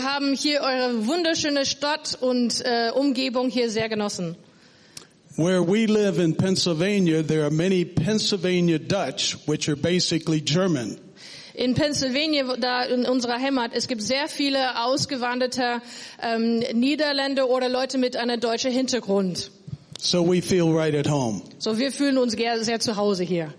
Wir haben hier eure wunderschöne Stadt und Umgebung hier sehr genossen. Where we live in Pennsylvania, there are many Pennsylvania Dutch, which are basically German. In Pennsylvania, da in unserer Heimat, es gibt sehr viele ausgewanderte Niederländer oder Leute mit einem deutschen Hintergrund. So we feel right at home. So wir fühlen uns sehr zu Hause hier.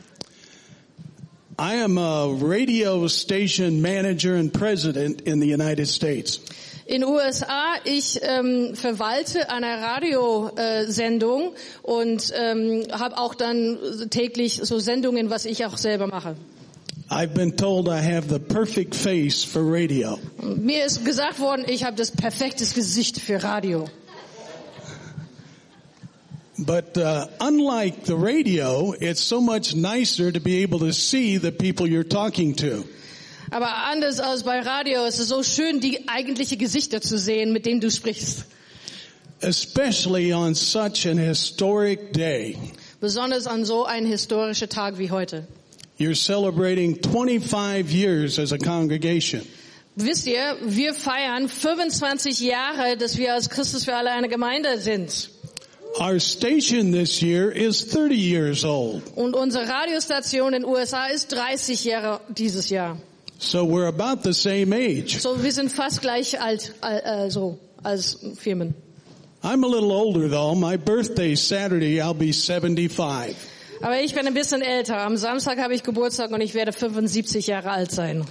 I am a radio station manager and president in the United States. In USA, ich verwalte eine Radiosendung und habe auch dann täglich so Sendungen, was ich auch selber mache. I've been told I have the perfect face for radio. Mir ist gesagt worden, ich habe das perfekte Gesicht für Radio. But unlike the radio, it's so much nicer to be able to see the people you're talking to. Aber anders als bei Radio, es ist so schön, die eigentliche Gesichter zu sehen, mit denen du sprichst. Especially on such an historic day. Besonders an so einem historischen Tag wie heute. You're celebrating 25 years as a congregation. Wisst ihr, wir feiern 25 Jahre, dass wir als Christus für alle eine Gemeinde sind. Our station this year is 30 years old. Und unsere Radiostation in den USA ist 30 Jahre dieses Jahr. So we're about the same age. So wir sind fast gleich alt, so als Firmen. I'm a little older though. My birthday's Saturday. I'll be 75. Aber ich bin ein bisschen älter. Am Samstag habe ich Geburtstag und ich werde 75 Jahre alt sein.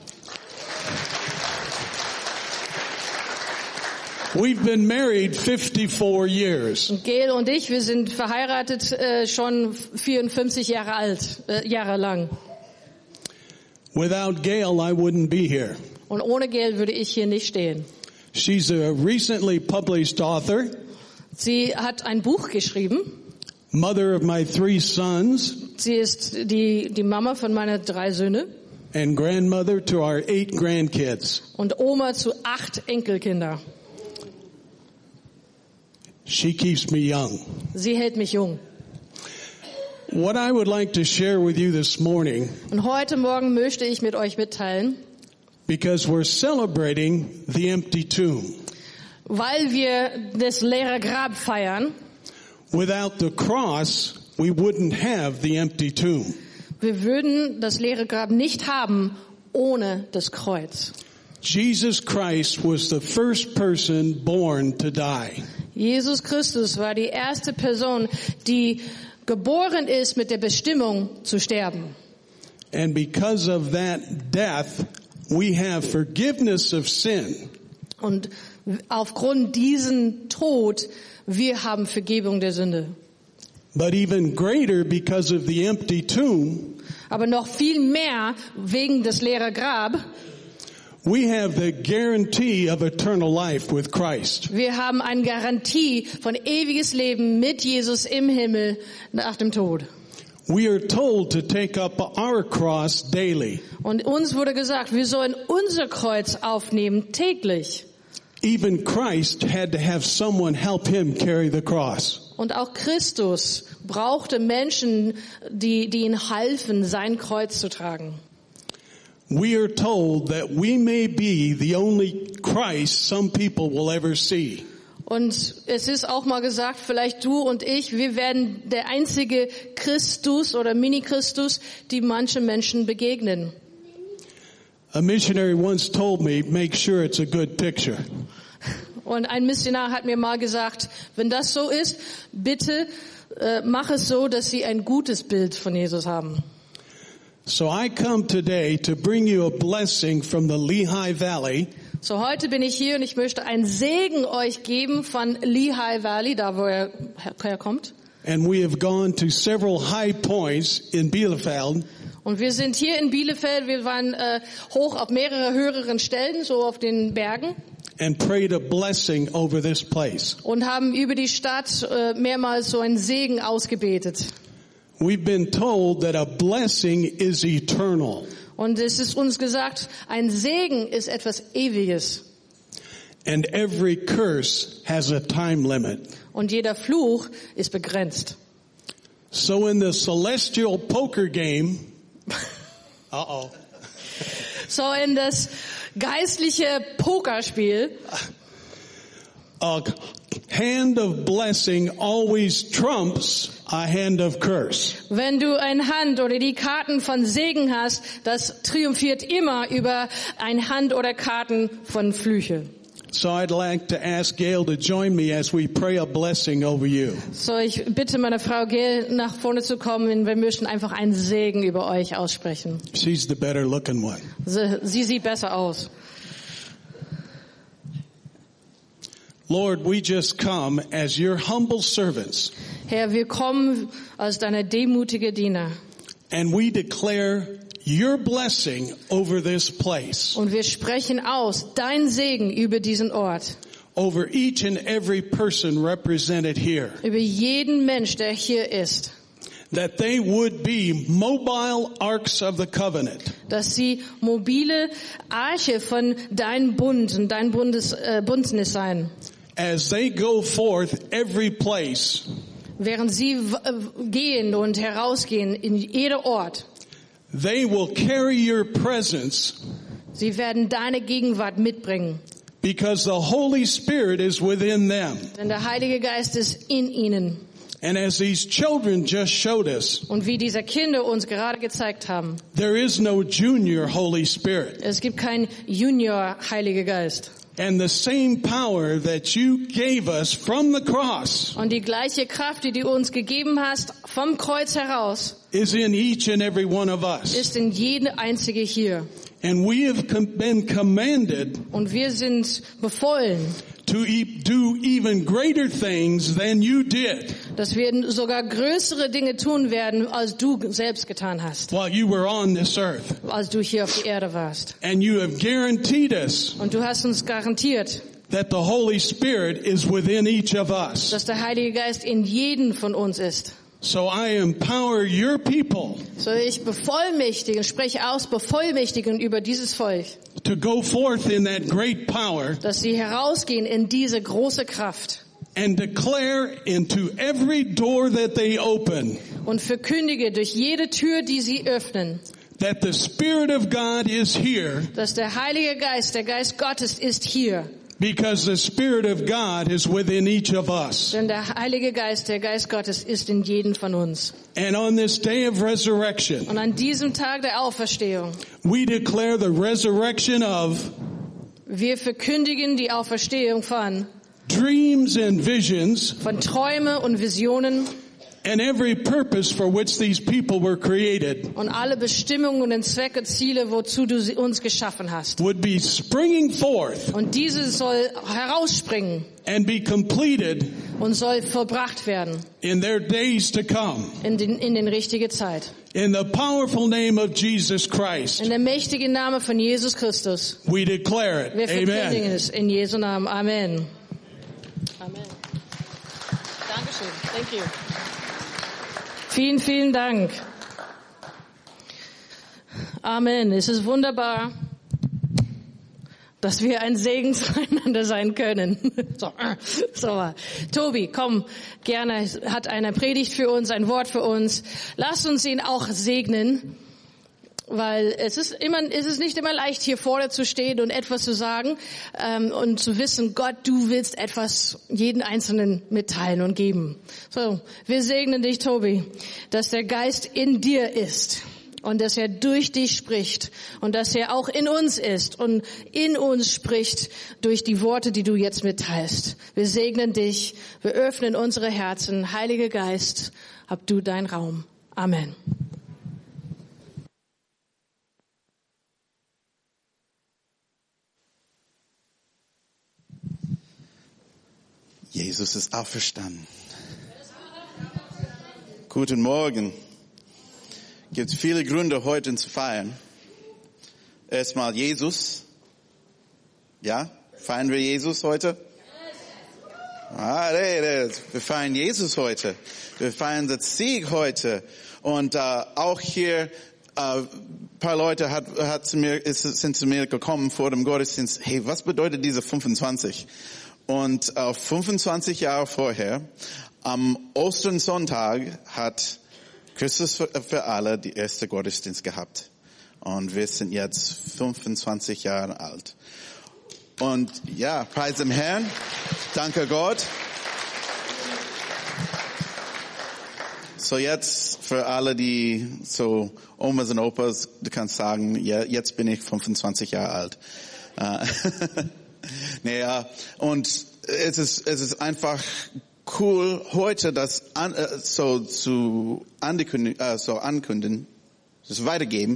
We've been married 54 years. Und Gail und ich, wir sind verheiratet schon 54 Jahre lang. Without Gail, I wouldn't be here. Und ohne Gail würde ich hier nicht stehen. She's a recently published author. Sie hat ein Buch geschrieben. Mother of my 3 sons. Sie ist die Mama von meinen 3 Söhnen. And grandmother to our 8 grandkids. Und Oma zu 8 Enkelkinder. She keeps me young. Sie hält mich jung. What I would like to share with you this morning. Und heute Morgen möchte ich mit euch mitteilen. Because we're celebrating the empty tomb. Weil wir das leere Grab feiern. Without the cross, we wouldn't have the empty tomb. Wir würden das leere Grab nicht haben ohne das Kreuz. Jesus Christ was the first person born to die. Jesus Christus war die erste Person, die geboren ist mit der Bestimmung zu sterben. And because of that death, we have forgiveness of sin. Und aufgrund diesen Tod, wir haben Vergebung der Sünde. But even greater because of the empty tomb, aber noch viel mehr wegen des leeren Grab, we have the guarantee of eternal life with Christ. Wir haben eine Garantie von ewiges Leben mit Jesus im Himmel nach dem Tod. We are told to take up our cross daily. Und uns wurde gesagt, wir sollen unser Kreuz aufnehmen täglich. Even Christ had to have someone help him carry the cross. Und auch Christus brauchte Menschen, die ihm halfen, sein Kreuz zu tragen. We are told that we may be the only Christ some people will ever see. Und es ist auch mal gesagt, vielleicht du und ich, wir werden der einzige Christus oder Mini-Christus, die manche Menschen begegnen. A missionary once told me, make sure it's a good picture. Und ein Missionar hat mir mal gesagt, wenn das so ist, bitte mach es so, dass sie ein gutes Bild von Jesus haben. So I come today to bring you a blessing from the Lehigh Valley. So heute bin ich hier und ich möchte einen Segen euch geben von Lehigh Valley, da wo er herkommt. And we have gone to several high points in Bielefeld. Und wir sind hier in Bielefeld, wir waren hoch auf mehrere höheren Stellen, so auf den Bergen. And prayed a blessing over this place. Und haben über die Stadt mehrmals so einen Segen ausgebetet. We've been told that a blessing is eternal. Und es ist uns gesagt, ein Segen ist etwas Ewiges. And every curse has a time limit. Und jeder Fluch ist begrenzt. So in the celestial poker game, So in das geistliche Pokerspiel. A hand of blessing always trumps a hand of curse. Wenn du eine Hand oder die Karten von Segen hast, das triumphiert immer über eine Hand oder Karten von Flüche. So I'd like to ask Gail to join me as we pray a blessing over you. So, ich bitte meine Frau Gail nach vorne zu kommen. Wir möchten einfach einen Segen über euch aussprechen. She's the better looking one. Sie sieht besser aus. Lord, we just come as your humble servants. Herr, wir kommen als deine demütige Diener. And we declare your blessing over this place. Und wir sprechen aus dein Segen über diesen Ort. Over each and every person represented here. Über jeden Mensch, der hier ist. That they would be mobile arks of the covenant. Dass sie mobile Arche von deinem Bund und dein Bündnis sein. As they go forth every place. Während sie gehen und herausgehen in jeder Ort. They will carry your presence. Sie werden deine Gegenwart mitbringen. Because the Holy Spirit is within them. Denn der Heilige Geist ist in ihnen. And as these children just showed us. Und wie diese Kinder uns gerade gezeigt haben. There is no junior Holy Spirit. Es gibt keinen Junior Heiliger Geist. And the same power that you gave us from the cross. Und die gleiche Kraft, die du uns gegeben hast vom Kreuz heraus, is in each and every one of us. Ist in jedem einzige hier. And we have been commanded. Und wir sind befohlen. To do even greater things than you did. Dass wir sogar größere Dinge tun werden, als du selbst getan hast. While you were on this earth. Als du hier auf der Erde warst. And you have guaranteed us. Und du hast uns garantiert. That the Holy Spirit is within each of us. Dass der Heilige Geist in jedem von uns ist. So I empower your people. So ich spreche aus, bevollmächtigen über dieses Volk. To go forth in that great power. Dass sie herausgehen in diese große Kraft. And declare into every door that they open. Und verkündige durch jede Tür, die sie öffnen. That the Spirit of God is here. Dass der Heilige Geist, der Geist Gottes ist hier. Because the Spirit of God is within each of us. Denn der Heilige Geist, der Geist Gottes ist in jedem von uns. And on this day of resurrection. Und an diesem Tag der Auferstehung. We declare the resurrection of. Wir verkündigen die Auferstehung von. Dreams and visions. Von Träume und Visionen. And every purpose for which these people were created. Und alle Bestimmungen und Zwecke, Ziele, wozu du uns geschaffen hast. Would be springing forth. Und diese soll herausspringen. And be completed. Und soll vollbracht werden. In their days to come. In den richtige Zeit. In the powerful name of Jesus Christ. In der mächtigen Name von Jesus Christus. We declare it. Wir verkündigen es in Jesu Namen. Amen. Amen. Dankeschön. Thank you. Vielen, vielen Dank. Amen. Es ist wunderbar, dass wir ein Segen zueinander sein können. So. Tobi, komm, gerne, hat eine Predigt für uns, ein Wort für uns. Lass uns ihn auch segnen, weil es ist nicht immer leicht, hier vorne zu stehen und etwas zu sagen und zu wissen, Gott, du willst etwas jeden Einzelnen mitteilen und geben. So, wir segnen dich, Tobi, dass der Geist in dir ist. Und dass er durch dich spricht und dass er auch in uns ist und in uns spricht durch die Worte, die du jetzt mitteilst. Wir segnen dich, wir öffnen unsere Herzen. Heiliger Geist, hab du deinen Raum. Amen. Jesus ist auferstanden. Guten Morgen. Gibt es viele Gründe, heute zu feiern. Erstmal Jesus. Ja, feiern wir Jesus heute? Wir feiern Jesus heute. Wir feiern den Sieg heute. Und auch hier paar Leute sind zu mir gekommen vor dem Gottesdienst. Hey, was bedeutet diese 25? Und 25 Jahre vorher, am Ostersonntag, hat Christus für alle die erste Gottesdienst gehabt. und wir sind jetzt 25 Jahre alt. Und ja, preis dem Herrn, danke Gott. So jetzt für alle, die so Omas und Opas, du kannst sagen, ja, jetzt bin ich 25 Jahre alt. Naja, und es ist einfach cool, heute das ankündigen, das weitergeben.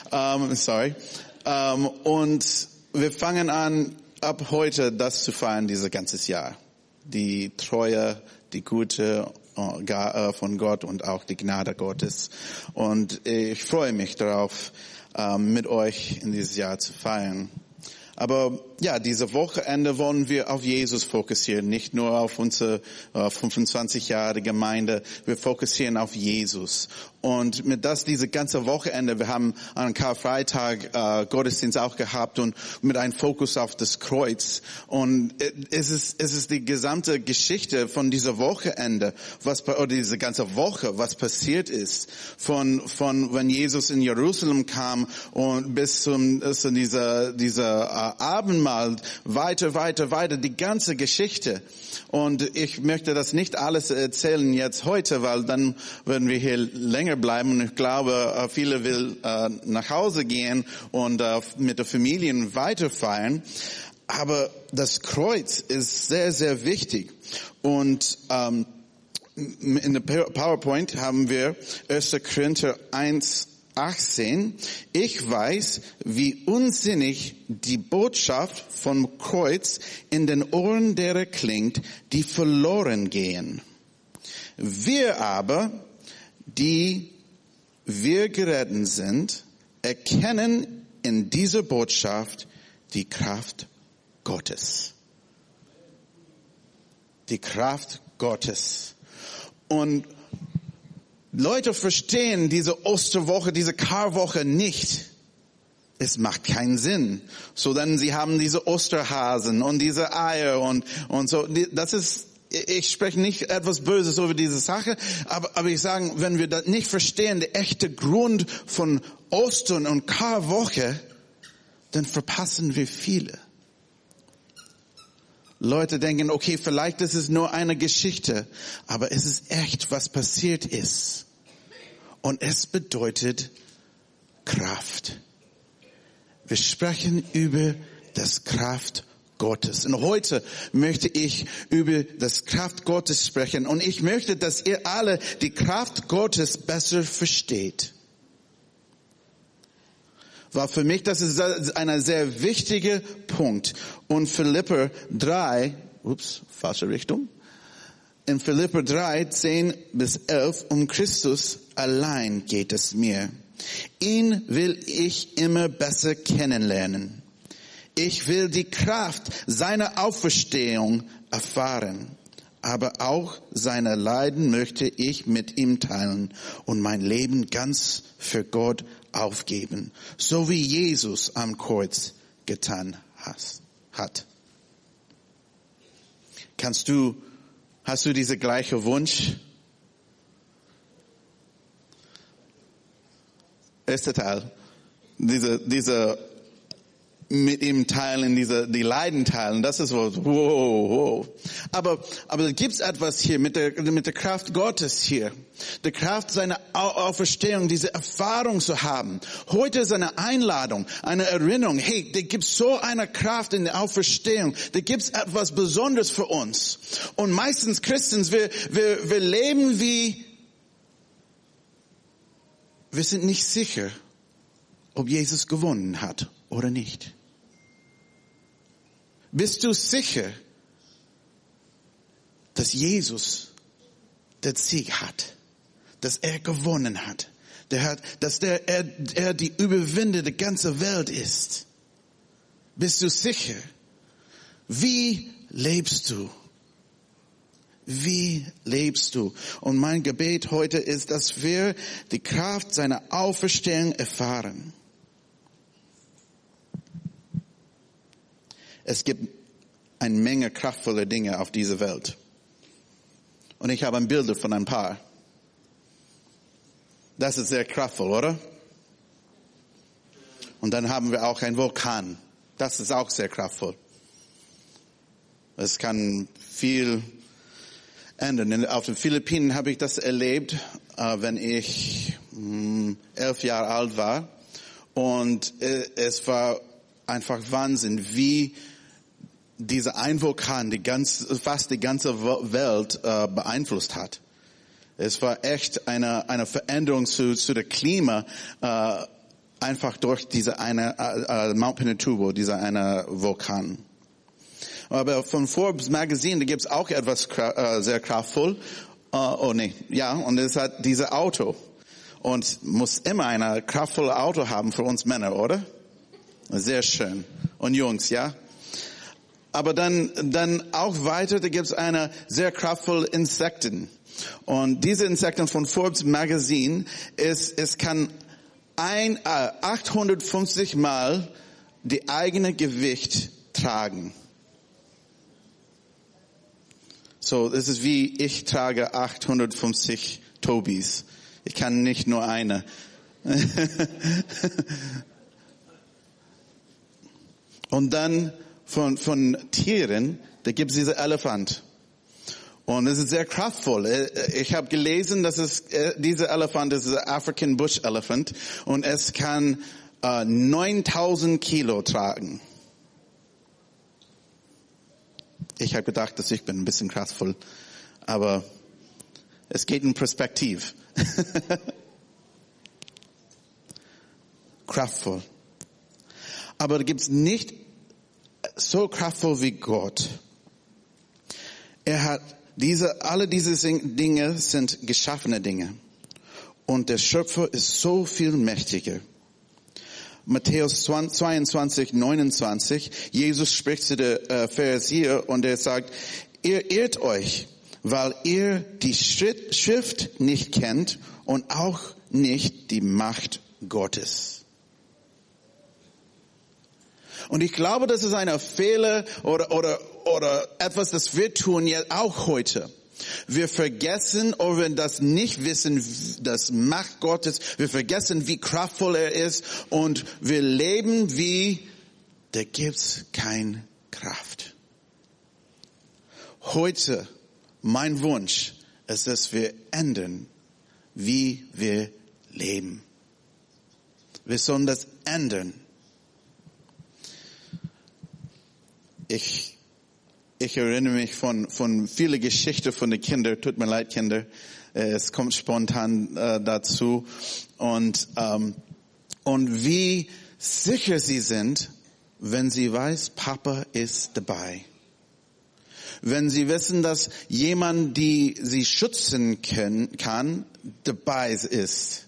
Und wir fangen an, ab heute das zu feiern, dieses ganze Jahr. Die Treue, die Gute von Gott und auch die Gnade Gottes. Und ich freue mich darauf, mit euch in dieses Jahr zu feiern. Aber ja, diese Wochenende wollen wir auf Jesus fokussieren, nicht nur auf unsere 25 Jahre Gemeinde. Wir fokussieren auf Jesus. Und mit das diese ganze Wochenende, wir haben an Karfreitag Gottesdienst auch gehabt und mit einem Fokus auf das Kreuz. Und es ist die gesamte Geschichte von dieser Wochenende, oder diese ganze Woche, was passiert ist, von wenn Jesus in Jerusalem kam und bis zu dieser Abendmahl, weiter, die ganze Geschichte. Und ich möchte das nicht alles erzählen jetzt heute, weil dann würden wir hier länger bleiben. Und ich glaube, viele will nach Hause gehen und mit der Familie weiter feiern. Aber das Kreuz ist sehr, sehr wichtig. Und in der PowerPoint haben wir 1. Korinther 1:18. Ich weiß, wie unsinnig die Botschaft vom Kreuz in den Ohren derer klingt, die verloren gehen. Wir aber, die wir gerettet sind, erkennen in dieser Botschaft die Kraft Gottes. Die Kraft Gottes. Und Leute verstehen diese Osterwoche, diese Karwoche nicht. Es macht keinen Sinn. So dann sie haben diese Osterhasen und diese Eier und so. Das ist, ich spreche nicht etwas Böses über diese Sache, aber ich sage, wenn wir das nicht verstehen, der echte Grund von Ostern und Karwoche, dann verpassen wir viele. Leute denken, okay, vielleicht ist es nur eine Geschichte, aber es ist echt, was passiert ist. Und es bedeutet Kraft. Wir sprechen über das Kraft Gottes. Und heute möchte ich über das Kraft Gottes sprechen. Und ich möchte, dass ihr alle die Kraft Gottes besser versteht. War für mich, das ist ein sehr wichtiger Punkt. Und Philipper 3, falsche Richtung. In Philipper 3, 10-11, um Christus allein geht es mir. Ihn will ich immer besser kennenlernen. Ich will die Kraft seiner Auferstehung erfahren. Aber auch seine Leiden möchte ich mit ihm teilen und mein Leben ganz für Gott aufgeben, so wie Jesus am Kreuz getan hat. Hast du diese gleiche Wunsch? Erster Teil, diese mit ihm teilen, die Leiden teilen, das ist wow. Aber gibt's etwas hier mit der Kraft Gottes hier. Die Kraft seiner Auferstehung, diese Erfahrung zu haben. Heute ist eine Einladung, eine Erinnerung. Hey, da gibt's so eine Kraft in der Auferstehung. Da gibt's etwas Besonderes für uns. Und meistens Christen, wir leben wie, wir sind nicht sicher, ob Jesus gewonnen hat oder nicht. Bist du sicher, dass Jesus den Sieg hat, dass er gewonnen hat, dass er die Überwinder der ganzen Welt ist? Bist du sicher? Wie lebst du? Wie lebst du? Und mein Gebet heute ist, dass wir die Kraft seiner Auferstehung erfahren. Es gibt eine Menge kraftvoller Dinge auf dieser Welt. Und ich habe ein Bild von ein paar. Das ist sehr kraftvoll, oder? Und dann haben wir auch einen Vulkan. Das ist auch sehr kraftvoll. Es kann viel ändern. Auf den Philippinen habe ich das erlebt, wenn ich 11 Jahre alt war. Und es war einfach Wahnsinn, wie dieser ein Vulkan fast die ganze Welt beeinflusst hat. Es war echt eine Veränderung zu der Klima, einfach durch diese eine Mount Pinatubo, dieser eine Vulkan. Aber von Forbes Magazine, da gibt's auch etwas sehr kraftvoll. Und es hat dieses Auto. Und muss immer ein kraftvolles Auto haben für uns Männer, oder? Sehr schön. Und Jungs, ja? Aber dann auch weiter, da gibt's eine sehr kraftvolle Insekten. Und diese Insekten von Forbes Magazine, es kann 850 Mal die eigene Gewicht tragen. So, das ist wie ich trage 850 Tobis. Ich kann nicht nur eine. Und dann von Tieren, da gibt es diesen Elefant. Und es ist sehr kraftvoll. Ich habe gelesen, dass dieser Elefant ist ein African Bush Elephant und es kann 9000 Kilo tragen. Ich habe gedacht, dass ich bin ein bisschen kraftvoll, aber es geht in Perspektiv. Kraftvoll. Aber da gibt's nicht so kraftvoll wie Gott. Er hat alle diese Dinge sind geschaffene Dinge. Und der Schöpfer ist so viel mächtiger. Matthäus 22, 29, Jesus spricht zu der Pharisäer und er sagt, ihr irrt euch, weil ihr die Schrift nicht kennt und auch nicht die Macht Gottes. Und ich glaube, das ist ein Fehler oder etwas, das wir tun jetzt auch heute. Wir vergessen, oder wir das nicht wissen, das Macht Gottes. Wir vergessen, wie kraftvoll er ist. Und wir leben wie, da gibt's keine Kraft. Heute, mein Wunsch ist, dass wir ändern, wie wir leben. Wir sollen das ändern. Ich erinnere mich von vielen Geschichten von den Kindern. Tut mir leid, Kinder. Es kommt spontan dazu. Und wie sicher sie sind, wenn sie weiß, Papa ist dabei. Wenn sie wissen, dass jemand, die sie schützen kann, dabei ist.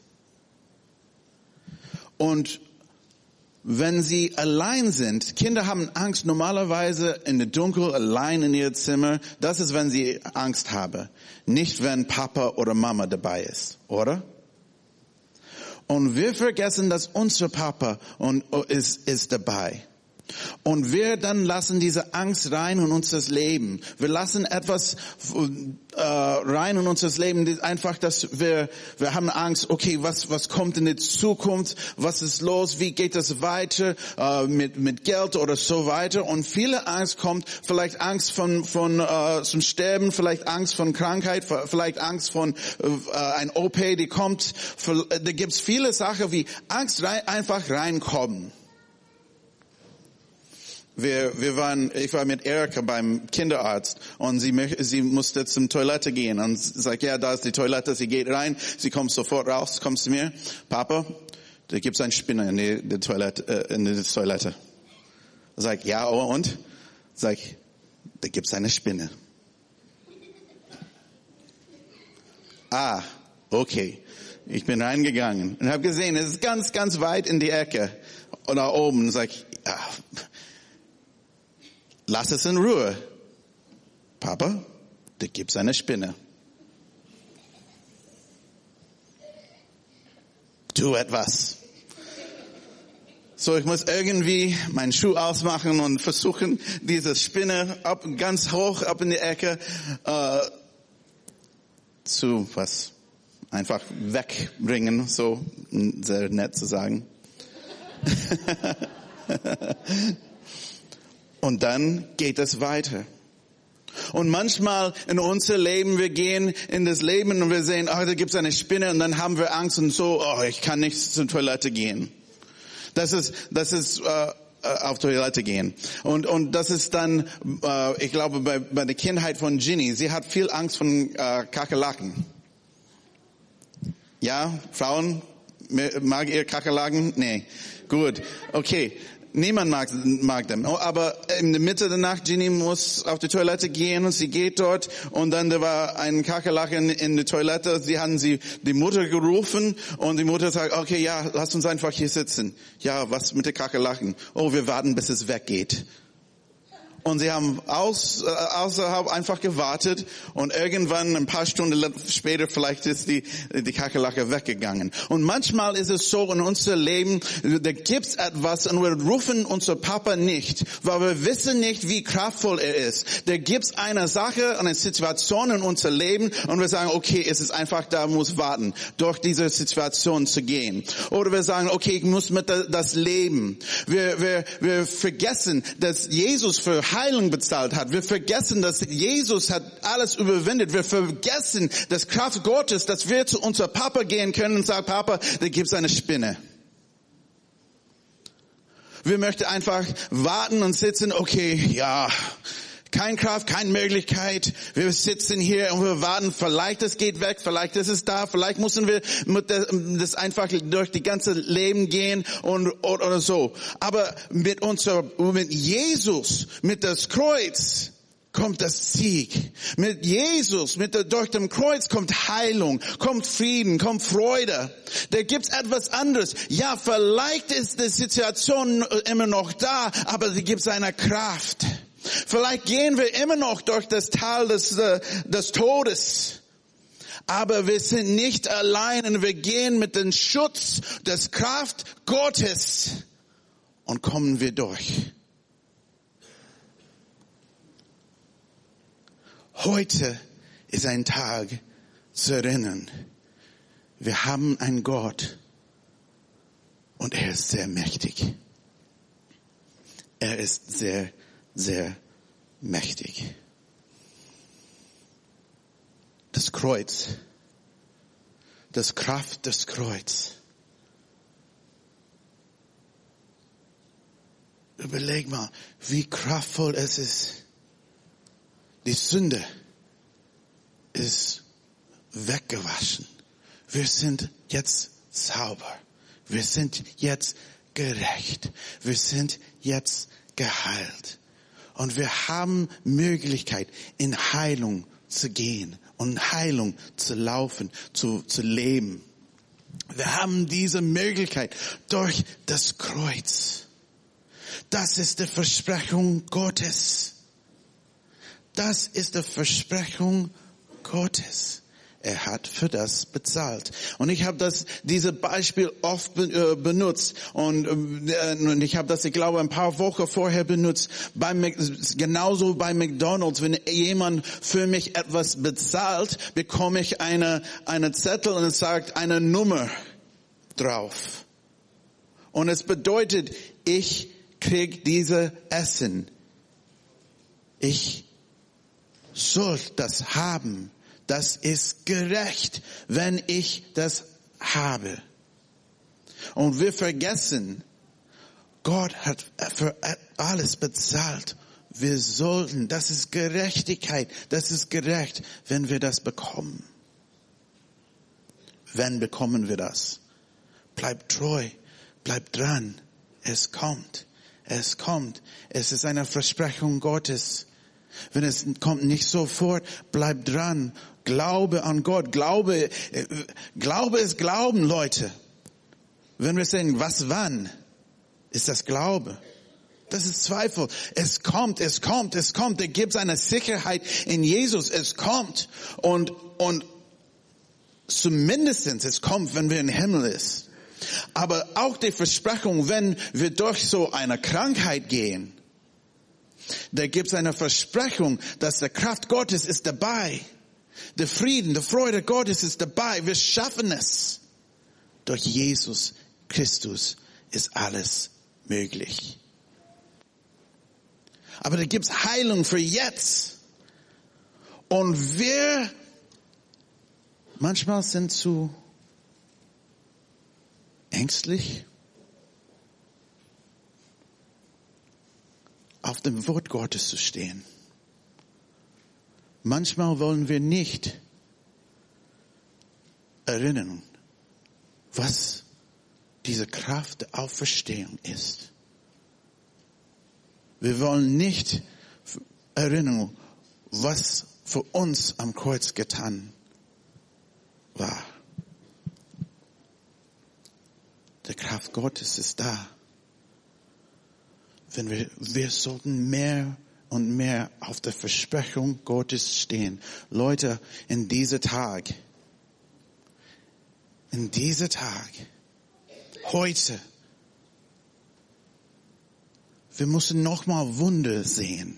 Und wenn sie allein sind, Kinder haben Angst normalerweise in der Dunkel allein in ihr Zimmer. Das ist, wenn sie Angst haben. Nicht, wenn Papa oder Mama dabei ist, oder? Und wir vergessen, dass unser Papa ist dabei. Und wir dann lassen diese Angst rein in unser Leben. Wir lassen etwas rein in unser Leben, einfach, dass wir haben Angst, okay, was kommt in die Zukunft, was ist los, wie geht es weiter, mit Geld oder so weiter. Und viele Angst kommt, vielleicht Angst zum Sterben, vielleicht Angst von Krankheit, vielleicht Angst von ein OP, die kommt. Da gibt's viele Sachen, wie Angst einfach reinkommen. Ich war mit Erika beim Kinderarzt und sie musste zum Toilette gehen und sagt, ja, da ist die Toilette, sie geht rein, sie kommt sofort raus, kommt zu mir, Papa, da gibt's einen Spinner in die Toilette. Sag, ja, und? Sag, da gibt's eine Spinne. Ah, okay. Ich bin reingegangen und habe gesehen, es ist ganz, ganz weit in die Ecke oder oben. Sag, ja, lass es in Ruhe. Papa, da gibt's eine Spinne. Tu etwas. So, ich muss irgendwie meinen Schuh ausmachen und versuchen, diese Spinne ganz hoch ab in die Ecke einfach wegbringen, so sehr nett zu sagen. Und dann geht es weiter. Und manchmal in unser Leben, wir gehen in das Leben und wir sehen, da gibt's eine Spinne und dann haben wir Angst und so, ich kann nicht zur Toilette gehen. Das ist auf Toilette gehen. Und das ist dann, ich glaube, bei der Kindheit von Ginny, sie hat viel Angst von Kakerlaken. Ja, Frauen, mag ihr Kakerlaken? Nee. Gut. Okay. Niemand mag dem. Aber in der Mitte der Nacht, Ginny muss auf die Toilette gehen und sie geht dort und dann da war ein Kakerlaken in der Toilette. Sie haben die Mutter gerufen und die Mutter sagt, okay, ja, lass uns einfach hier sitzen. Ja, was mit der Kakerlaken? Wir warten, bis es weggeht. Und sie haben außerhalb einfach gewartet und irgendwann ein paar Stunden später vielleicht ist die Kakerlake weggegangen. Und manchmal ist es so in unserem Leben, da gibt's etwas und wir rufen unser Papa nicht, weil wir wissen nicht, wie kraftvoll er ist. Da gibt's eine Sache, eine Situation in unserem Leben und wir sagen, okay, es ist einfach da, muss warten, durch diese Situation zu gehen. Oder wir sagen, okay, ich muss mit das leben. Wir vergessen, dass Jesus für Heilung bezahlt hat. Wir vergessen, dass Jesus hat alles überwindet. Wir vergessen das Kraft Gottes, dass wir zu unserem Papa gehen können und sagen, Papa, da gibt's eine Spinne. Wir möchten einfach warten und sitzen, okay, ja, kein Kraft, keine Möglichkeit. Wir sitzen hier und wir warten, vielleicht es geht weg, vielleicht ist es da, vielleicht müssen wir das einfach durch die ganze Leben gehen oder so. Aber mit Jesus, mit das Kreuz kommt das Sieg. Mit Jesus, durch dem Kreuz kommt Heilung, kommt Frieden, kommt Freude. Da gibt's etwas anderes. Ja, vielleicht ist die Situation immer noch da, aber sie gibt eine Kraft. Vielleicht gehen wir immer noch durch das Tal des Todes. Aber wir sind nicht allein und wir gehen mit dem Schutz des Kraft Gottes und kommen wir durch. Heute ist ein Tag zu erinnern. Wir haben einen Gott und er ist sehr mächtig. Er ist sehr, sehr mächtig. Das Kreuz, das Kraft des Kreuz. Überleg mal, wie kraftvoll es ist. Die Sünde ist weggewaschen. Wir sind jetzt sauber. Wir sind jetzt gerecht. Wir sind jetzt geheilt. Und wir haben Möglichkeit, in Heilung zu gehen und Heilung zu laufen, zu leben. Wir haben diese Möglichkeit durch das Kreuz. Das ist die Versprechung Gottes. Das ist die Versprechung Gottes. Er hat für das bezahlt. Und ich habe dieses Beispiel oft benutzt. Und ich habe das, ich glaube, ein paar Wochen vorher benutzt. Genauso bei McDonald's. Wenn jemand für mich etwas bezahlt, bekomme ich eine Zettel und es sagt eine Nummer drauf. Und es bedeutet, ich krieg diese Essen. Ich soll das haben. Das ist gerecht, wenn ich das habe. Und wir vergessen, Gott hat für alles bezahlt. Wir sollten, das ist Gerechtigkeit, das ist gerecht, wenn wir das bekommen. Wenn bekommen wir das? Bleibt treu, bleibt dran. Es kommt, es kommt. Es ist eine Versprechung Gottes. Wenn es kommt nicht sofort, bleib dran. Glaube an Gott. Glaube ist Glauben, Leute. Wenn wir sagen, was wann, ist das Glaube. Das ist Zweifel. Es kommt, es kommt, es kommt. Da gibt es eine Sicherheit in Jesus. Es kommt. Und zumindest es kommt, wenn wir im Himmel ist. Aber auch die Versprechung, wenn wir durch so eine Krankheit gehen, da gibt es eine Versprechung, dass die Kraft Gottes ist dabei. Der Frieden, die Freude Gottes ist dabei. Wir schaffen es durch Jesus Christus ist alles möglich. Aber da gibt's Heilung für jetzt. Und wir manchmal sind zu ängstlich, auf dem Wort Gottes zu stehen. Manchmal wollen wir nicht erinnern, was diese Kraft der Auferstehung ist. Wir wollen nicht erinnern, was für uns am Kreuz getan war. Die Kraft Gottes ist da. Wir sollten mehr und mehr auf der Versprechung Gottes stehen. Leute, in diesem Tag, heute, wir müssen nochmal Wunder sehen.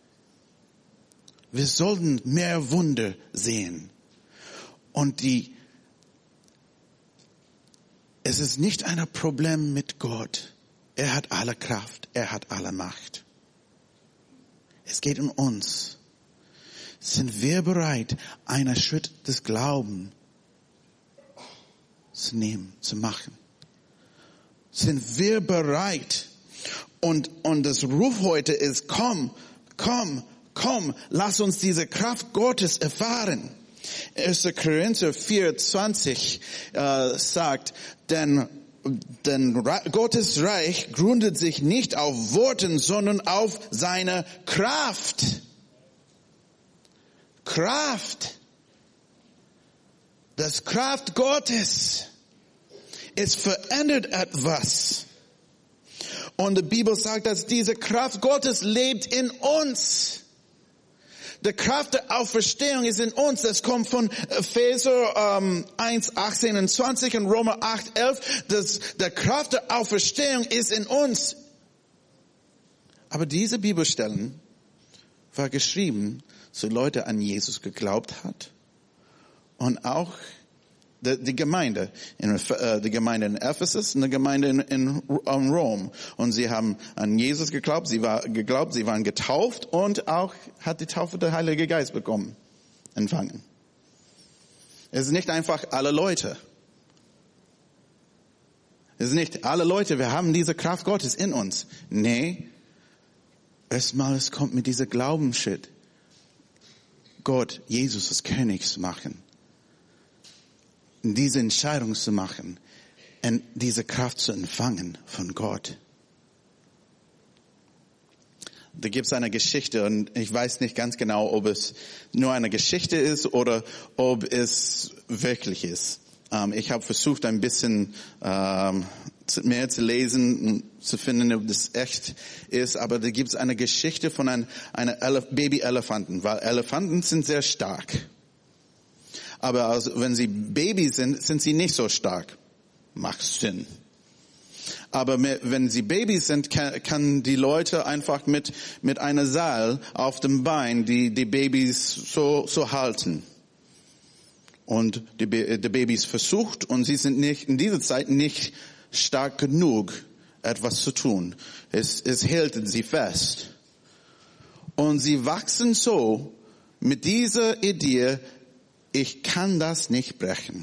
Wir sollten mehr Wunder sehen. Und es ist nicht ein Problem mit Gott. Er hat alle Kraft, er hat alle Macht. Es geht um uns. Sind wir bereit, einen Schritt des Glaubens zu nehmen, zu machen? Sind wir bereit? Und das Ruf heute ist, komm, lass uns diese Kraft Gottes erfahren. 1. Korinther 4,20 sagt, denn Gottes Reich gründet sich nicht auf Worten, sondern auf seiner Kraft. Das Kraft Gottes. Es verändert etwas. Und die Bibel sagt, dass diese Kraft Gottes lebt in uns. Die Kraft der Auferstehung ist in uns. Das kommt von Epheser 1, 18 und 20 und Römer 8, 11. Der Kraft der Auferstehung ist in uns. Aber diese Bibelstellen war geschrieben zu Leuten, an Jesus geglaubt hat. Und auch die Gemeinde in Ephesus und die Gemeinde in Rom. Und sie haben an Jesus geglaubt, sie waren getauft und auch hat die Taufe der Heilige Geist empfangen. Es ist nicht einfach alle Leute. Es ist nicht alle Leute, wir haben diese Kraft Gottes in uns. Nee, erstmal es kommt mit dieser Glaubensschritt. Gott, Jesus als König zu machen. Diese Entscheidung zu machen und diese Kraft zu empfangen von Gott. Da gibt es eine Geschichte und ich weiß nicht ganz genau, ob es nur eine Geschichte ist oder ob es wirklich ist. Ich habe versucht, ein bisschen mehr zu lesen, zu finden, ob das echt ist, aber da gibt es eine Geschichte von einem Baby-Elefanten, weil Elefanten sind sehr stark. Aber wenn sie Babys sind sie nicht so stark. Macht Sinn. Aber wenn sie Babys sind, kann die Leute einfach mit einer Seil auf dem Bein die Babys so halten. Und die Babys versucht und sie sind nicht in dieser Zeit nicht stark genug, etwas zu tun. Es hält sie fest. Und sie wachsen so mit dieser Idee, ich kann das nicht brechen.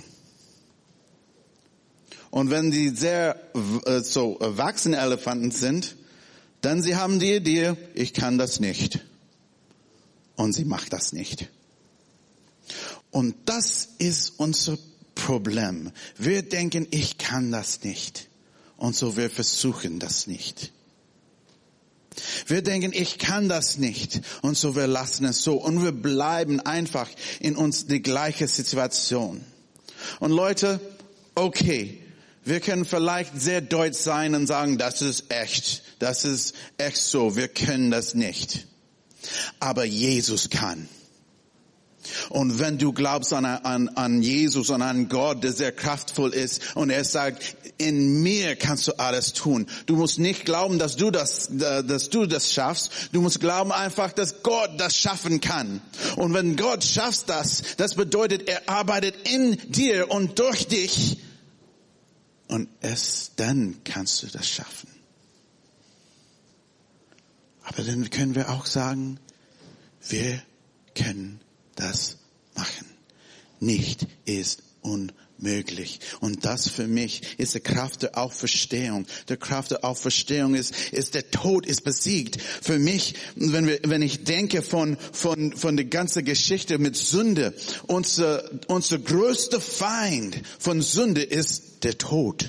Und wenn sie sehr so erwachsene Elefanten sind, dann sie haben die Idee, ich kann das nicht. Und sie macht das nicht. Und das ist unser Problem. Wir denken, ich kann das nicht. Und so wir versuchen das nicht. Wir denken, ich kann das nicht. Und so wir lassen es so. Und wir bleiben einfach in uns die gleiche Situation. Und Leute, okay, wir können vielleicht sehr deutsch sein und sagen, das ist echt so, wir können das nicht. Aber Jesus kann. Und wenn du glaubst an Jesus und an Gott, der sehr kraftvoll ist und er sagt, in mir kannst du alles tun. Du musst nicht glauben, dass du das schaffst. Du musst glauben einfach, dass Gott das schaffen kann. Und wenn Gott schafft das bedeutet, er arbeitet in dir und durch dich Und dann kannst du das schaffen. Aber dann können wir auch sagen, wir können das machen. Nicht ist unmöglich. Und das für mich ist die Kraft der Auferstehung. Die Kraft der Auferstehung ist der Tod ist besiegt. Für mich, wenn ich denke von der ganzen Geschichte mit Sünde, unser größter Feind von Sünde ist der Tod.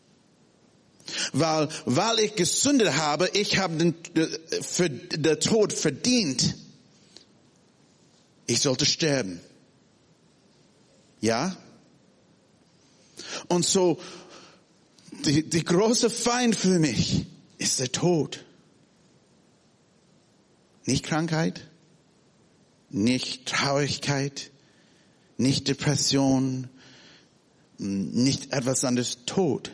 Weil ich gesündet habe, ich habe den Tod verdient. Ich sollte sterben. Ja? Und so, die große Feind für mich ist der Tod. Nicht Krankheit, nicht Traurigkeit, nicht Depression, nicht etwas anderes, Tod.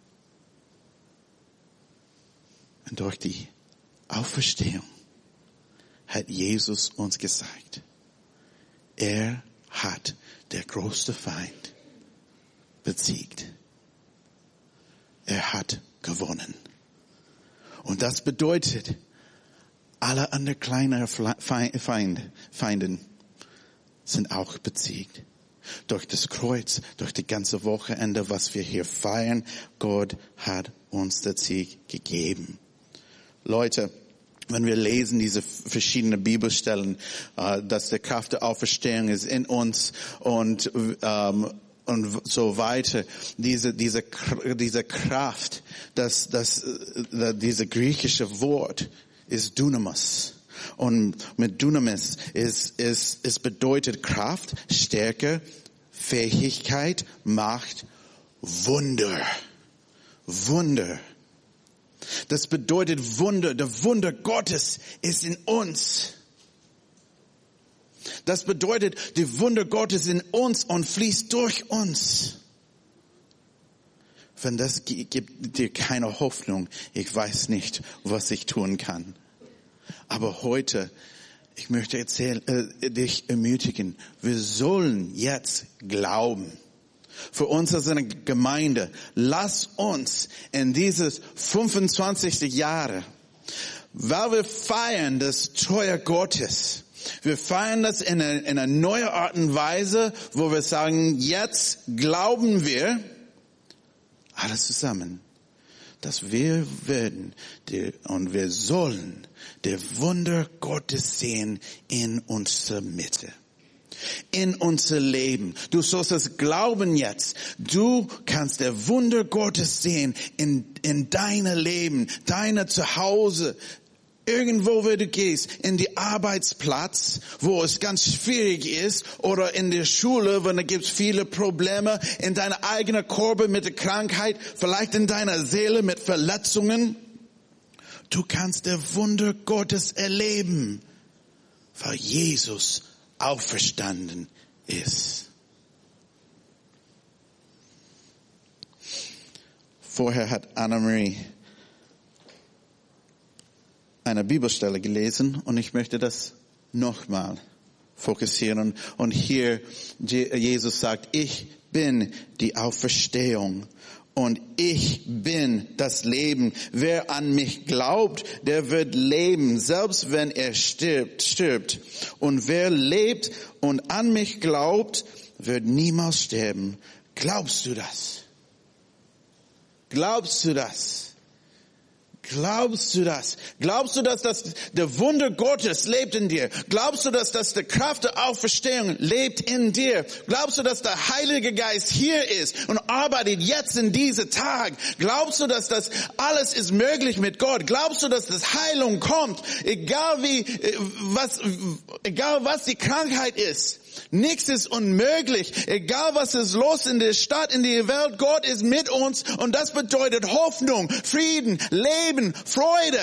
Und durch die Auferstehung hat Jesus uns gesagt, er hat der große Feind besiegt. Er hat gewonnen. Und das bedeutet, alle anderen kleinen Feinden sind auch besiegt. Durch das Kreuz, durch die ganze Wochenende, was wir hier feiern, Gott hat uns den Sieg gegeben. Leute, wenn wir lesen diese verschiedenen Bibelstellen, dass die Kraft der Auferstehung ist in uns und so weiter, diese Kraft, diese griechische Wort ist Dunamis. Und mit Dunamis es bedeutet Kraft, Stärke, Fähigkeit, Macht, Wunder. Wunder. Das bedeutet Wunder. Der Wunder Gottes ist in uns. Das bedeutet, die Wunder Gottes in uns und fließt durch uns. Wenn das gibt dir keine Hoffnung, ich weiß nicht, was ich tun kann. Aber heute, ich möchte dich ermutigen, wir sollen jetzt glauben. Für uns als eine Gemeinde, lass uns in dieses 25. Jahre, weil wir feiern das Treue Gottes, wir feiern das in einer neuen Art und Weise, wo wir sagen, jetzt glauben wir, alles zusammen, dass wir werden und wir sollen der Wunder Gottes sehen in unserer Mitte. In unser Leben. Du sollst es glauben jetzt. Du kannst der Wunder Gottes sehen in deinem Leben, deiner Zuhause, irgendwo, wo du gehst, in die Arbeitsplatz, wo es ganz schwierig ist, oder in der Schule, wo da gibt's viele Probleme, in deiner eigenen Korbe mit der Krankheit, vielleicht in deiner Seele mit Verletzungen. Du kannst der Wunder Gottes erleben, weil Jesus auferstanden ist. Vorher hat Anna-Marie eine Bibelstelle gelesen und ich möchte das nochmal fokussieren. Und hier Jesus sagt, ich bin die Auferstehung und ich bin das Leben. Wer an mich glaubt, der wird leben, selbst wenn er stirbt. Und wer lebt und an mich glaubt, wird niemals sterben. Glaubst du das? Glaubst du das? Glaubst du das? Glaubst du, dass der Wunder Gottes lebt in dir? Glaubst du, dass die Kraft der Auferstehung lebt in dir? Glaubst du, dass der Heilige Geist hier ist und arbeitet jetzt in diesem Tag? Glaubst du, dass das alles ist möglich mit Gott? Glaubst du, dass das Heilung kommt? Egal was die Krankheit ist. Nichts ist unmöglich. Egal was ist los in der Stadt, in der Welt, Gott ist mit uns und das bedeutet Hoffnung, Frieden, Leben, Freude.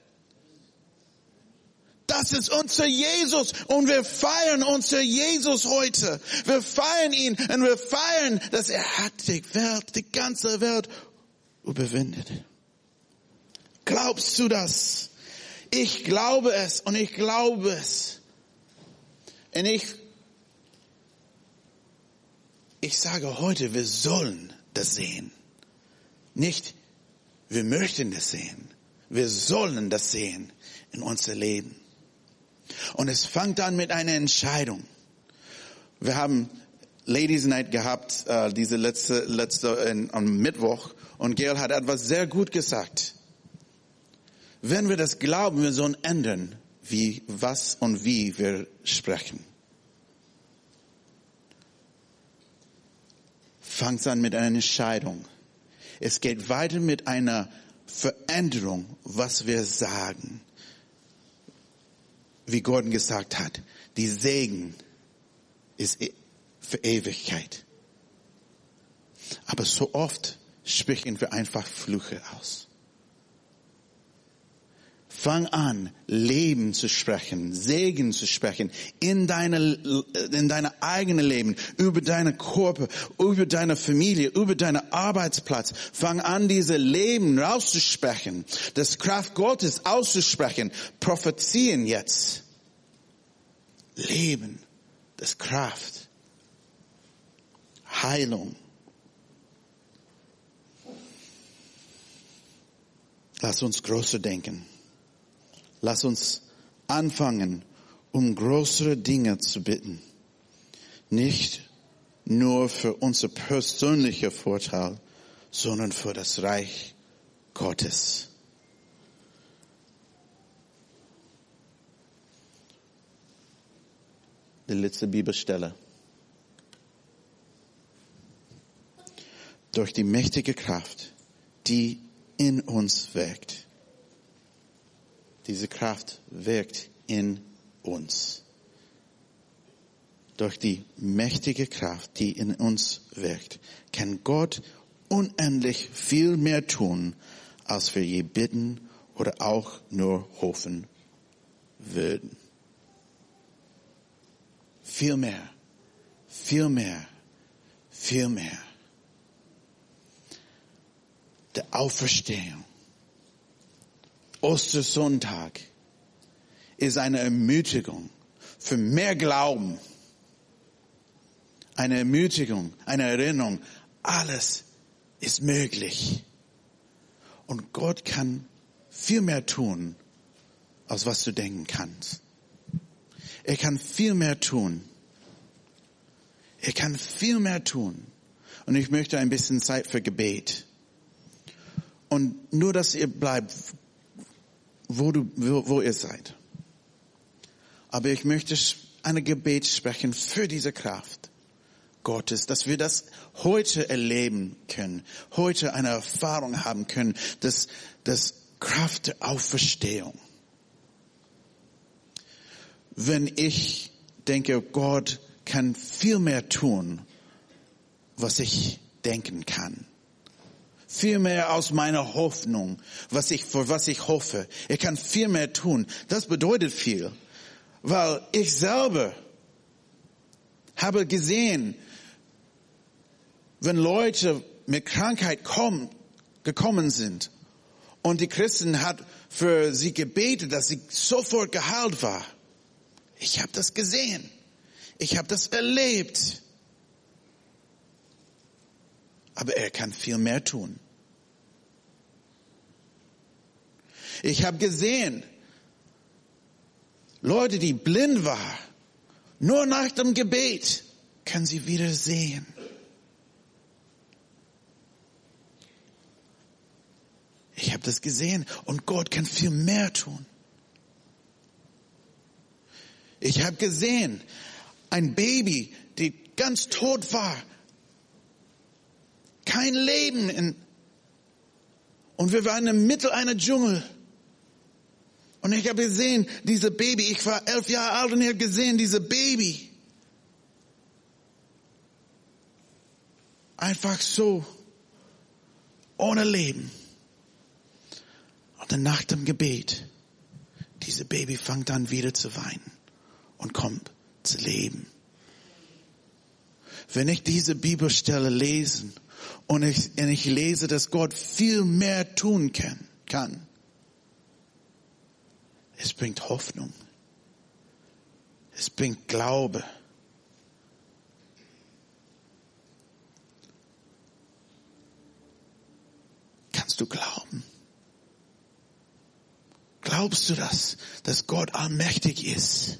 Das ist unser Jesus und wir feiern unser Jesus heute. Wir feiern ihn und wir feiern, dass er hat die ganze Welt überwindet. Glaubst du das? Ich glaube es und ich glaube es. Und ich sage heute, wir sollen das sehen. Nicht, wir möchten das sehen. Wir sollen das sehen in unser Leben. Und es fängt an mit einer Entscheidung. Wir haben Ladies Night gehabt, diese letzte am Mittwoch. Und Gail hat etwas sehr gut gesagt. Wenn wir das glauben, wir sollen ändern, was und wie wir sprechen. Fangt an mit einer Entscheidung. Es geht weiter mit einer Veränderung, was wir sagen. Wie Gordon gesagt hat, die Segen ist für Ewigkeit. Aber so oft sprechen wir einfach Flüche aus. Fang an, Leben zu sprechen, Segen zu sprechen in deine eigene Leben, über deine Körper, über deine Familie, über deinen Arbeitsplatz. Fang an, diese Leben rauszusprechen, das Kraft Gottes auszusprechen, prophezieren jetzt. Leben, das Kraft, Heilung. Lass uns größer denken. Lass uns anfangen, um größere Dinge zu bitten. Nicht nur für unser persönlicher Vorteil, sondern für das Reich Gottes. Die letzte Bibelstelle. Durch die mächtige Kraft, die in uns wirkt. Diese Kraft wirkt in uns. Durch die mächtige Kraft, die in uns wirkt, kann Gott unendlich viel mehr tun, als wir je bitten oder auch nur hoffen würden. Viel mehr, viel mehr, viel mehr. Der Auferstehung. Ostersonntag ist eine Ermutigung für mehr Glauben. Eine Ermutigung, eine Erinnerung. Alles ist möglich. Und Gott kann viel mehr tun, als was du denken kannst. Er kann viel mehr tun. Er kann viel mehr tun. Und ich möchte ein bisschen Zeit für Gebet. Und nur, dass ihr bleibt, wo ihr seid. Aber ich möchte ein Gebet sprechen für diese Kraft Gottes, dass wir das heute erleben können, heute eine Erfahrung haben können, das Kraft der Auferstehung. Wenn ich denke, Gott kann viel mehr tun, was ich denken kann. Viel mehr aus meiner Hoffnung, für was ich hoffe. Er kann viel mehr tun. Das bedeutet viel. Weil ich selber habe gesehen, wenn Leute mit Krankheit gekommen sind und die Christen hat für sie gebetet, dass sie sofort geheilt war. Ich habe das gesehen. Ich habe das erlebt. Aber er kann viel mehr tun. Ich habe gesehen, Leute, die blind waren, nur nach dem Gebet können sie wieder sehen. Ich habe das gesehen und Gott kann viel mehr tun. Ich habe gesehen, ein Baby, die ganz tot war, kein Leben und wir waren im Mittel einer Dschungel. Und ich habe gesehen, diese Baby, ich war 11 Jahre alt und ich habe gesehen, diese Baby. Einfach so, ohne Leben. Und dann nach dem Gebet, diese Baby fängt an wieder zu weinen und kommt zu leben. Wenn ich diese Bibelstelle lese und ich lese, dass Gott viel mehr tun kann, es bringt Hoffnung. Es bringt Glaube. du glauben? Glaubst du das, dass Gott allmächtig ist?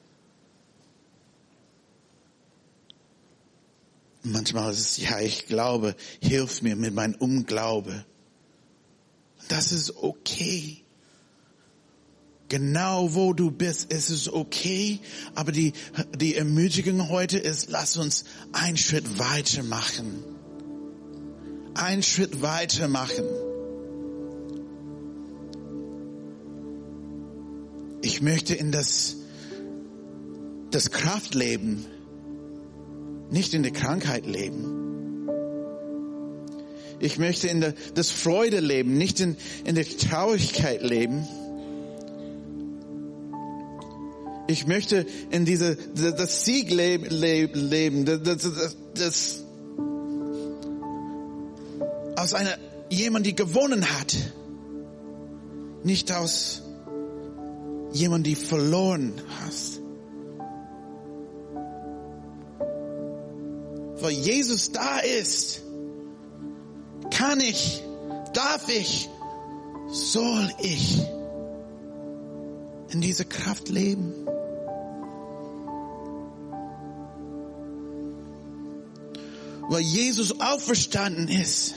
Manchmal ist es, ja, ich glaube, hilf mir mit meinem Unglaube. Das ist okay. Genau wo du bist, ist es okay. Aber die Ermutigung heute ist, lass uns einen Schritt weiter machen. Einen Schritt weiter machen. Ich möchte in das Kraft leben, nicht in der Krankheit leben. Ich möchte in das Freude leben, nicht in der Traurigkeit leben. Ich möchte in das Sieg leben, das aus jemand, die gewonnen hat, nicht aus jemand, die verloren hast. Weil Jesus da ist, darf ich, soll ich in dieser Kraft leben. Weil Jesus auferstanden ist,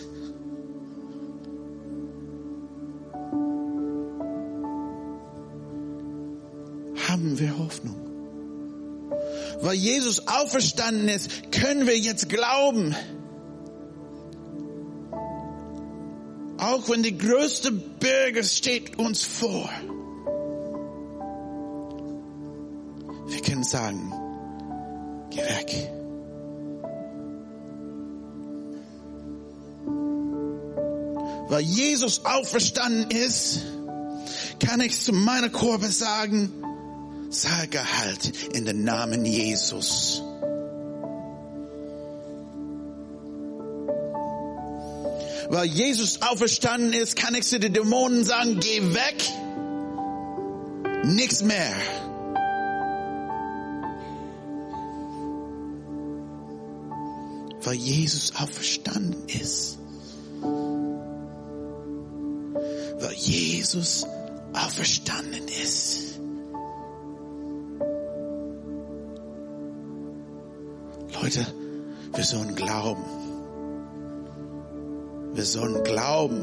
haben wir Hoffnung. Weil Jesus auferstanden ist, können wir jetzt glauben. Auch wenn die größte Berge steht uns vor. Wir können sagen, geh weg. Weil Jesus auferstanden ist, kann ich zu meiner Kurve sagen, sage halt in den Namen Jesus. Weil Jesus auferstanden ist, kann ich zu den Dämonen sagen, geh weg. Nichts mehr. Weil Jesus auferstanden ist. Weil Jesus auferstanden ist. Leute, wir sollen glauben. Wir sollen glauben.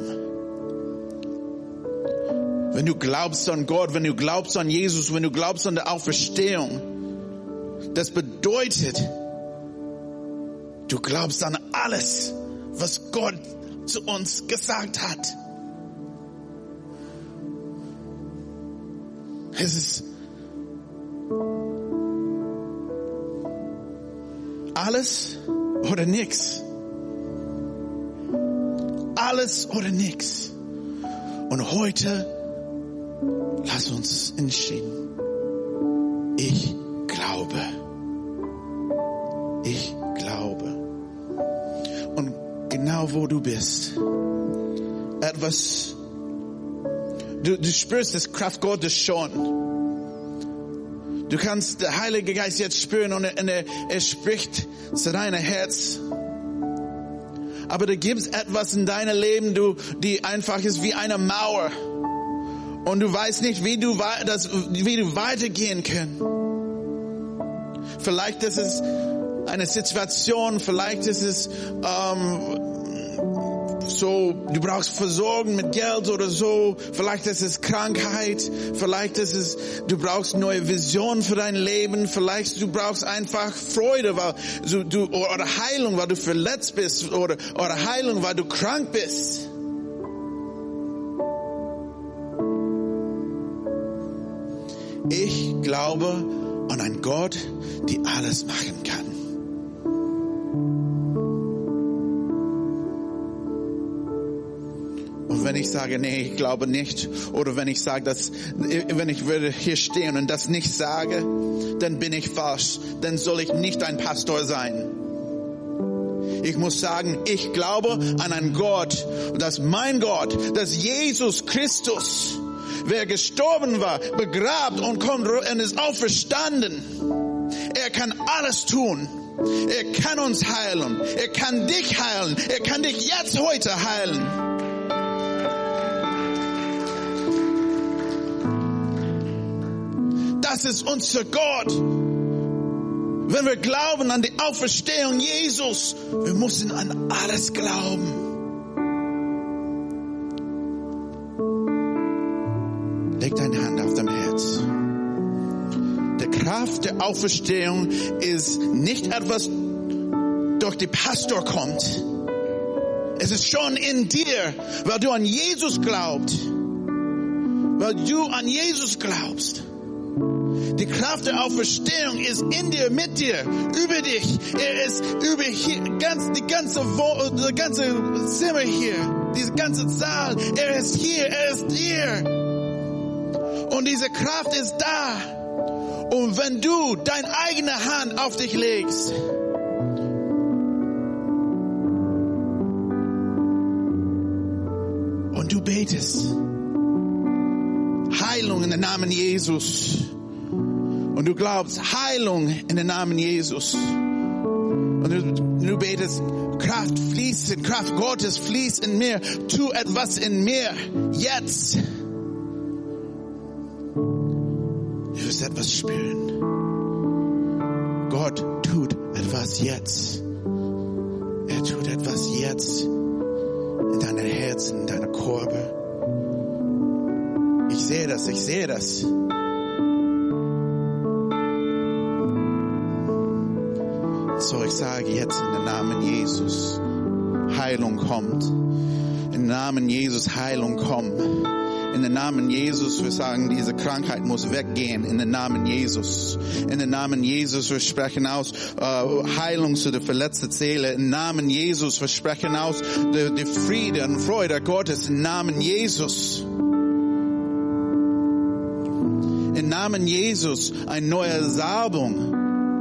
Wenn du glaubst an Gott, wenn du glaubst an Jesus, wenn du glaubst an die Auferstehung, das bedeutet, du glaubst an alles, was Gott zu uns gesagt hat. Es ist alles oder nichts. Alles oder nichts. Und heute lass uns entschieden. Ich glaube. Ich glaube. Und genau wo du bist, etwas, du spürst das Kraft Gottes schon. Du kannst den Heiligen Geist jetzt spüren und er spricht zu deinem Herz. Aber da gibt es etwas in deinem Leben, die einfach ist wie eine Mauer. Und du weißt nicht, wie du weitergehen kannst. Vielleicht ist es eine Situation, vielleicht ist es so, du brauchst Versorgung mit Geld oder so. Vielleicht ist es Krankheit. Vielleicht ist es, du brauchst neue Vision für dein Leben. Vielleicht du brauchst einfach Freude, oder Heilung, weil du verletzt bist, oder Heilung, weil du krank bist. Ich glaube an einen Gott, der alles machen kann. Und wenn ich sage, nee, ich glaube nicht, oder wenn ich sage, wenn ich würde hier stehen und das nicht sage, dann bin ich falsch. Dann soll ich nicht ein Pastor sein. Ich muss sagen, ich glaube an einen Gott, dass mein Gott, dass Jesus Christus, wer gestorben war, begrabt und kommt und ist auferstanden. Er kann alles tun. Er kann uns heilen. Er kann dich heilen. Er kann dich jetzt heute heilen. das ist unser Gott. Wenn wir glauben an die Auferstehung Jesus, wir müssen an alles glauben. Leg deine Hand auf dein Herz. Die Kraft der Auferstehung ist nicht etwas, durch die Pastor kommt. Es ist schon in dir, weil du an Jesus glaubst. Weil du an Jesus glaubst. Die Kraft der Auferstehung ist in dir, mit dir, über dich. Er ist über hier, die ganze Zimmer hier, diese ganze Saal. Er ist hier, er ist hier. Und diese Kraft ist da. Und wenn du deine eigene Hand auf dich legst, und du betest, Heilung in den Namen Jesus. Und du glaubst, Heilung in den Namen Jesus. Und du betest, Kraft fließt, Kraft Gottes fließt in mir. Tu etwas in mir, jetzt. Du wirst etwas spüren. Gott tut etwas jetzt. Er tut etwas jetzt in deinem Herzen, in deiner Korbe. Ich sehe das, ich sehe das. So, ich sage jetzt in den Namen Jesus, Heilung kommt. In den Namen Jesus, Heilung kommt. In den Namen Jesus, wir sagen, diese Krankheit muss weggehen. In den Namen Jesus. In den Namen Jesus, wir sprechen aus Heilung zu der verletzten Seele. In den Namen Jesus, wir sprechen aus die Friede und Freude Gottes. In den Namen Jesus. Im Namen Jesus, eine neue Salbung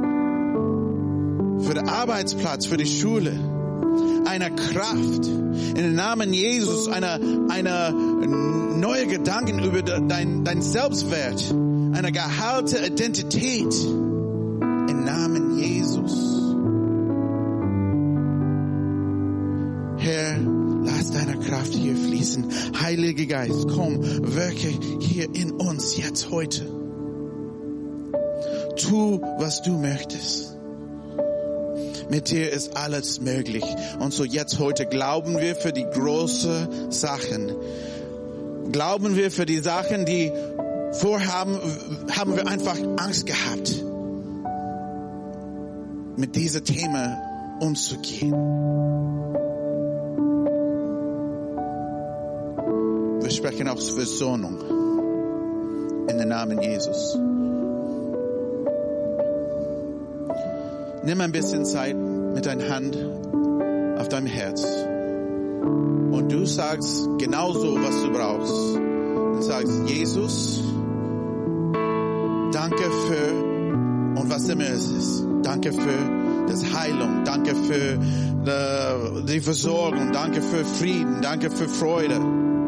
für den Arbeitsplatz, für die Schule. Eine Kraft. In den Namen Jesus, eine neue Gedanken über dein Selbstwert. Eine geheilte Identität. Im Namen Jesus. Herr, lass deine Kraft hier fließen. Heiliger Geist, komm, wirke hier in uns jetzt heute. Tu, was du möchtest. Mit dir ist alles möglich. Und so jetzt heute glauben wir für die großen Sachen. Glauben wir für die Sachen, die vorhaben, haben wir einfach Angst gehabt, mit diesem Thema umzugehen. Wir sprechen auch Versöhnung in den Namen Jesus. Nimm ein bisschen Zeit mit deiner Hand auf deinem Herz und du sagst genauso, was du brauchst. Du sagst, Jesus, danke für, und was immer es ist, danke für das Heilung, danke für die Versorgung, danke für Frieden, danke für Freude.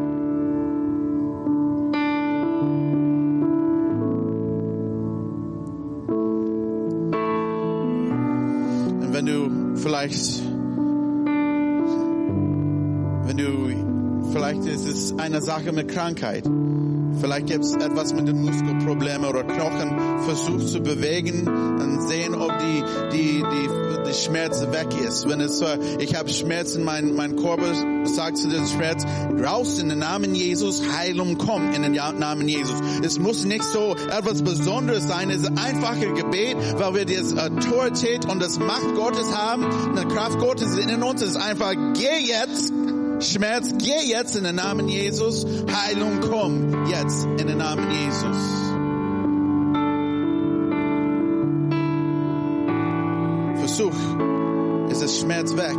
Vielleicht ist es eine Sache mit Krankheit. Vielleicht gibt es etwas mit den Muskelproblemen oder Knochen. Versuch zu bewegen und sehen, ob die Schmerz weg ist. Wenn es ich habe Schmerz in meinem Körper, sagt zu dem Schmerz, raus in den Namen Jesus, Heilung kommt in den Namen Jesus. Es muss nicht so etwas Besonderes sein. Es ist ein einfaches Gebet, weil wir das Autorität und das Macht Gottes haben. Und die Kraft Gottes in uns ist einfach, geh jetzt. Schmerz, geh jetzt in den Namen Jesus. Heilung, komm jetzt in den Namen Jesus. Versuch, es ist Schmerz weg.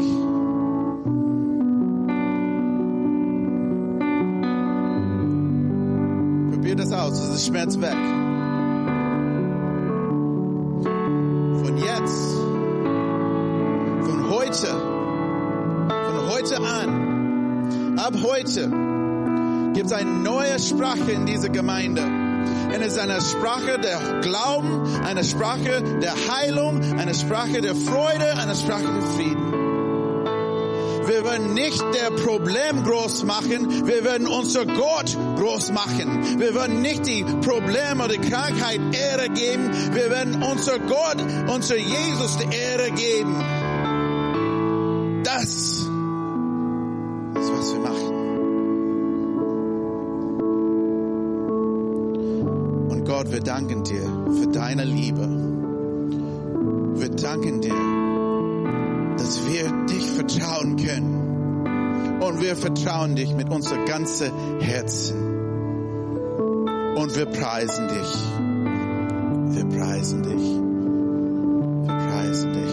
Probier das aus, es ist Schmerz weg. Von jetzt, von heute an, ab heute gibt es eine neue Sprache in dieser Gemeinde. Und es ist eine Sprache der Glauben, eine Sprache der Heilung, eine Sprache der Freude, eine Sprache der Frieden. Wir werden nicht der Problem groß machen, wir werden unser Gott groß machen. Wir werden nicht die Probleme oder die Krankheit Ehre geben, wir werden unser Gott, unser Jesus die Ehre geben. Das ist, was wir machen. Und Gott, wir danken dir für deine Liebe. Wir danken dir, dass wir dich vertrauen können. Und wir vertrauen dich mit unserem ganzen Herzen. Und wir preisen dich. Wir preisen dich. Wir preisen dich.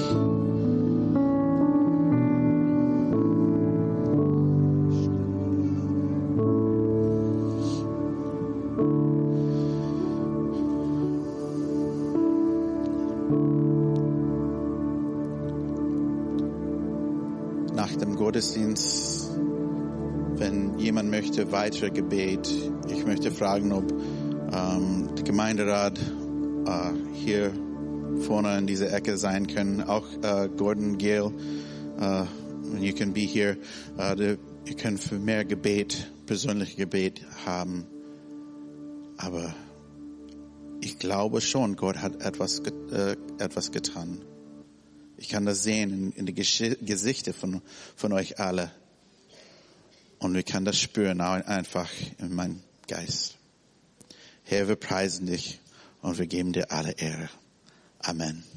Nach dem Gottesdienst, wenn jemand möchte, weitere Gebet, ich möchte fragen, ob der Gemeinderat hier vorne in dieser Ecke sein können. Auch Gordon, Gail, when you can be here, ihr könnt für mehr Gebet, persönliche Gebet haben. Aber ich glaube schon, Gott hat etwas getan. Ich kann das sehen in die Gesichter von euch alle. Und wir können das spüren, einfach in meinem Geist. Herr, wir preisen dich und wir geben dir alle Ehre. Amen.